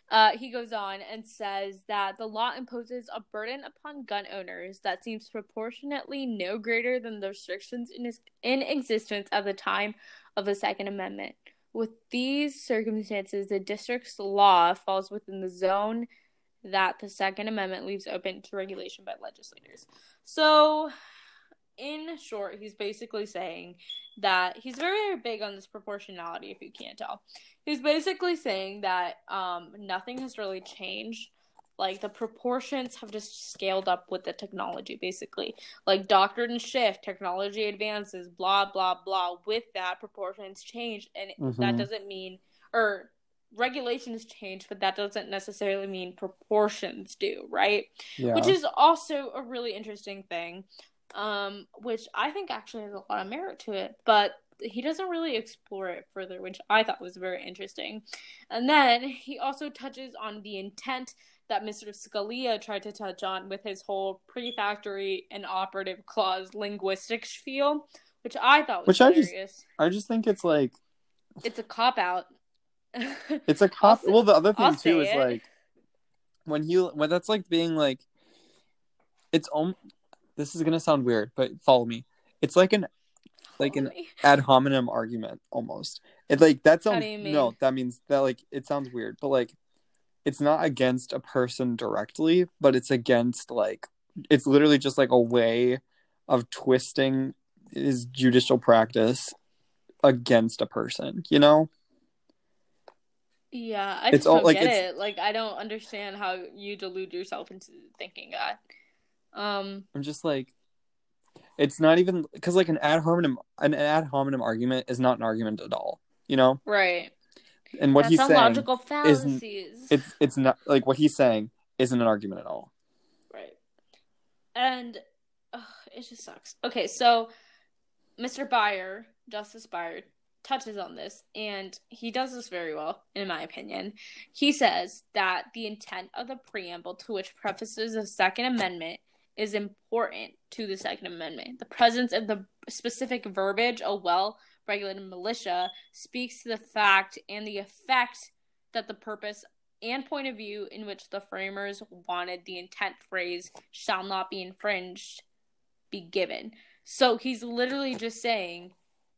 Uh, he goes on and says that the law imposes a burden upon gun owners that seems proportionately no greater than the restrictions in, his, in existence at the time of the Second Amendment. With these circumstances, the district's law falls within the zone that the Second Amendment leaves open to regulation by legislators. So, in short, he's basically saying that he's very, very big on this proportionality, if you can't tell. He's basically saying that um, nothing has really changed. Like, the proportions have just scaled up with the technology, basically. Like, doctrine shift, technology advances, blah, blah, blah. With that, proportions change, and mm-hmm. that doesn't mean, or regulations change, but that doesn't necessarily mean proportions do, right? Yeah. Which is also a really interesting thing, um, which I think actually has a lot of merit to it, but he doesn't really explore it further, which I thought was very interesting. And then he also touches on the intent that Mister Scalia tried to touch on with his whole prefactory and operative clause linguistics spiel, which I thought was which hilarious. I just, I just think it's like... It's a cop-out. It's a cop... Well, the other thing, I'll too, is it. like... When you... When that's like being like... It's... Um, this is gonna sound weird, but follow me. It's like an... Like an ad hominem argument, almost. It's like, that sounds... How do you mean? No, that means that, like, it sounds weird, but, like, it's not against a person directly, but it's against, like... It's literally just, like, a way of twisting his judicial practice against a person, you know? Yeah, I just It's all, don't like, get it's- it. Like, I don't understand how you delude yourself into thinking that. Um, I'm just like... It's not even... Because, like, an ad hominem... An ad hominem argument is not an argument at all, you know? right. And what That's he's some saying logical isn't... fallacies. It's, it's not... Like, what he's saying isn't an argument at all. Right. And... Ugh, it just sucks. Okay, so... Mister Breyer, Justice Breyer, touches on this, and he does this very well, in my opinion. He says that the intent of the preamble to which prefaces the Second Amendment is important to the Second Amendment. The presence of the specific verbiage, a well-regulated militia, speaks to the fact and the effect that the purpose and point of view in which the framers wanted the intent phrase shall not be infringed be given. So he's literally just saying,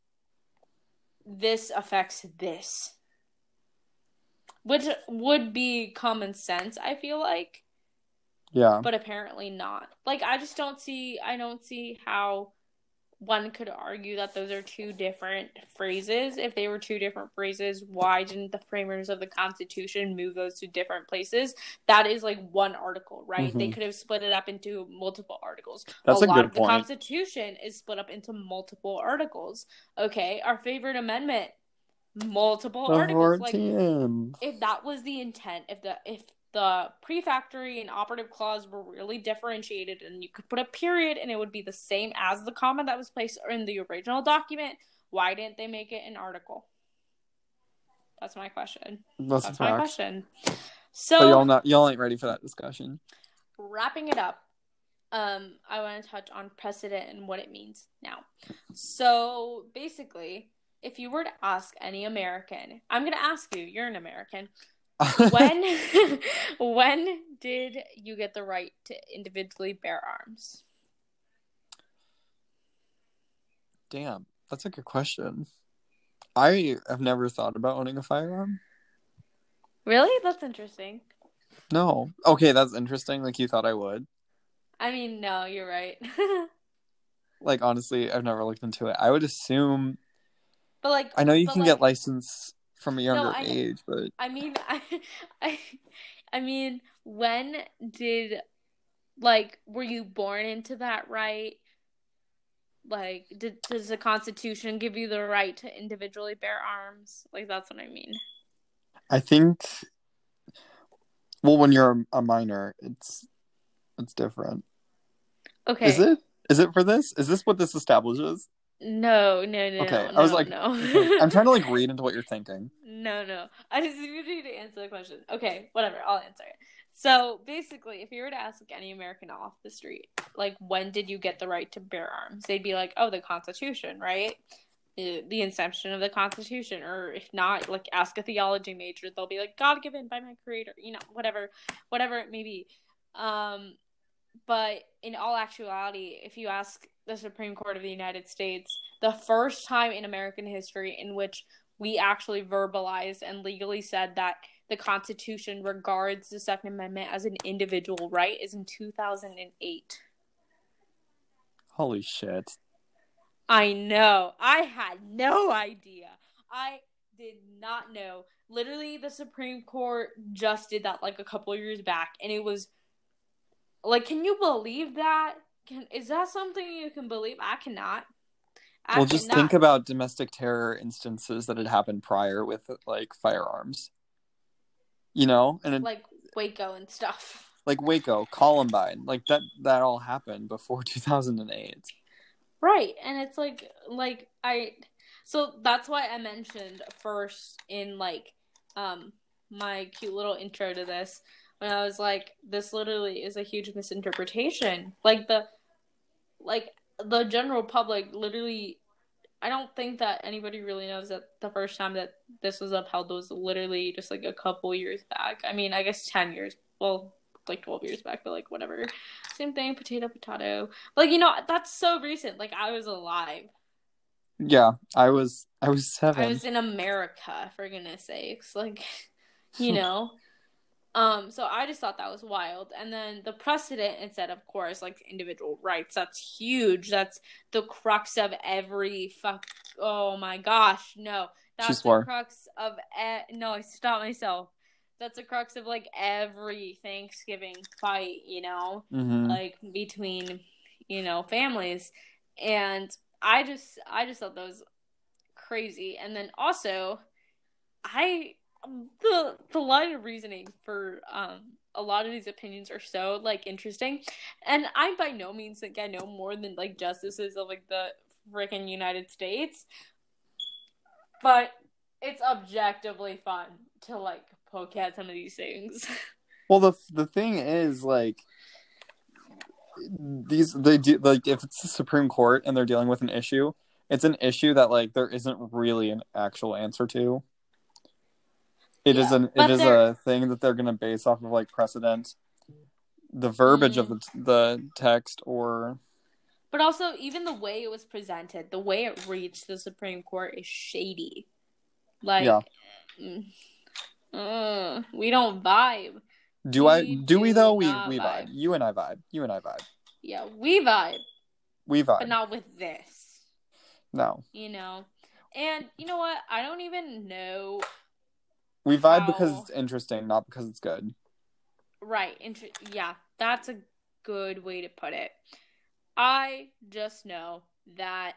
this affects this. Which would be common sense, I feel like. Yeah. But apparently not. Like, I just don't see, I don't see how one could argue that those are two different phrases. If they were two different phrases, why didn't the framers of the Constitution move those to different places? That is like one article, right? Mm-hmm. They could have split it up into multiple articles. That's a, a lot good of point. The Constitution is split up into multiple articles. Okay, our favorite amendment, multiple the articles. fourteenth. Like, if that was the intent, if the if the prefactory and operative clause were really differentiated and you could put a period and it would be the same as the comma that was placed in the original document, why didn't they make it an article? That's my question. That's, That's a my fact. question. So, but y'all not y'all ain't ready for that discussion. Wrapping it up, um, I want to touch on precedent and what it means now. So basically, if you were to ask any American, I'm going to ask you, you're an American, when when did you get the right to individually bear arms? Damn, that's a good question. I have never thought about owning a firearm. Really? That's interesting. No. Okay, that's interesting. Like, you thought I would. I mean, no, you're right. Like, honestly, I've never looked into it. I would assume... But, like... I know you but can like, get license from a younger no, I, age, but... I mean, I, I, I mean, when did... Like, were you born into that right? Like, did, does the Constitution give you the right to individually bear arms? Like, that's what I mean. I think... Well, when you're a minor, it's it's different. Okay. Is it? Is it for this? Is this what this establishes? No, no, no, okay. no. I was like, no. I'm trying to like read into what you're thinking. No, no. I just need you to answer the question. Okay, whatever. I'll answer it. So basically, if you were to ask like, any American off the street, like, when did you get the right to bear arms? They'd be like, oh, the Constitution, right? the inception of the Constitution, or if not, like ask a theology major, they'll be like God given by my creator, you know, whatever, whatever it may be. Um, but in all actuality, if you ask the Supreme Court of the United States, the first time in American history in which we actually verbalized and legally said that the Constitution regards the Second Amendment as an individual right is in two thousand eight. Holy shit. I know. I had no idea. I did not know. Literally, the Supreme Court just did that like a couple of years back, and it was like, can you believe that? Can is that something you can believe? I cannot. I well, just cannot. think about domestic terror instances that had happened prior with like firearms. You know, and it, like Waco and stuff. Like Waco, Columbine, like that. That all happened before two thousand eight. Right, and it's like, like, I, so that's why I mentioned first in, like, um, my cute little intro to this, when I was like, this literally is a huge misinterpretation. Like, the, like, the general public literally, I don't think that anybody really knows that the first time that this was upheld was literally just, like, a couple years back. I mean, I guess ten years, well, like twelve years back, but like whatever, same thing, potato potato, like, you know, that's so recent. Like, I was alive. Yeah, I was I was seven. I was in America, for goodness sakes. Like, you know. um so I just thought that was wild. And then the precedent, instead, of course, like individual rights, that's huge. That's the crux of every fuck oh my gosh, no, that's the crux of e- no I stopped myself. That's the crux of, like, every Thanksgiving fight, you know, mm-hmm. like, between, you know, families. And I just, I just thought that was crazy. And then also, I, the, the line of reasoning for, um, a lot of these opinions are so, like, interesting. And I by no means think I know more than, like, justices of, like, the freaking United States. But it's objectively fun to, like, poke at some of these things. Well, the the thing is, like, these they do, like, if it's the Supreme Court and they're dealing with an issue, it's an issue that, like, there isn't really an actual answer to. It yeah, is an it is a thing that they're gonna base off of, like, precedent, the verbiage mm. of the the text, or. But also, even the way it was presented, the way it reached the Supreme Court is shady. Like. Yeah. Mm, Uh, we don't vibe. Do we I? Do, do we though? We we vibe. vibe. You and I vibe. You and I vibe. Yeah, we vibe. We vibe, but not with this. No. You know, and you know what? I don't even know. We vibe how... because it's interesting, not because it's good. Right. Inter- yeah, that's a good way to put it. I just know that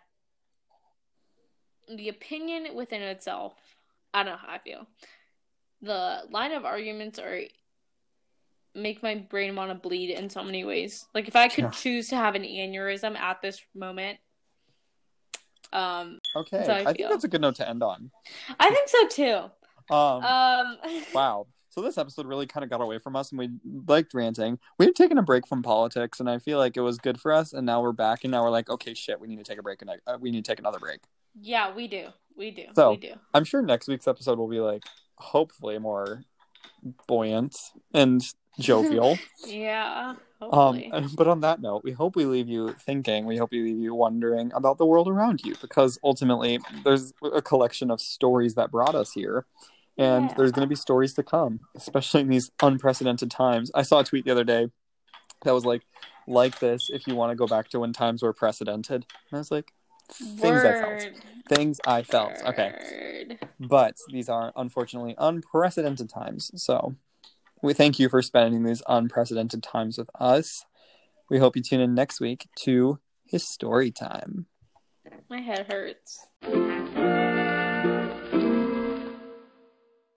the opinion within itself. I don't know how I feel. The line of arguments are make my brain want to bleed in so many ways. Like, if I could yeah. choose to have an aneurysm at this moment. Um, okay, I, I think that's a good note to end on. I think so too. Um, um wow. So this episode really kind of got away from us, and we liked ranting. We had taken a break from politics, and I feel like it was good for us. And now we're back, and now we're like, okay, shit, we need to take a break, and uh, we need to take another break. Yeah, we do. We do. So we do. I'm sure next week's episode will be like, hopefully more buoyant and jovial. Yeah, hopefully. Um, but on that note, we hope we leave you thinking, we hope we leave you wondering about the world around you, because ultimately there's a collection of stories that brought us here, and yeah. there's going to be stories to come, especially in these unprecedented times. I saw a tweet the other day that was like, like this if you want to go back to when times were precedented. And I was like, things Word. I felt. Things I felt. Word. Okay. But these are unfortunately unprecedented times. So we thank you for spending these unprecedented times with us. We hope you tune in next week to His Story Time. My head hurts.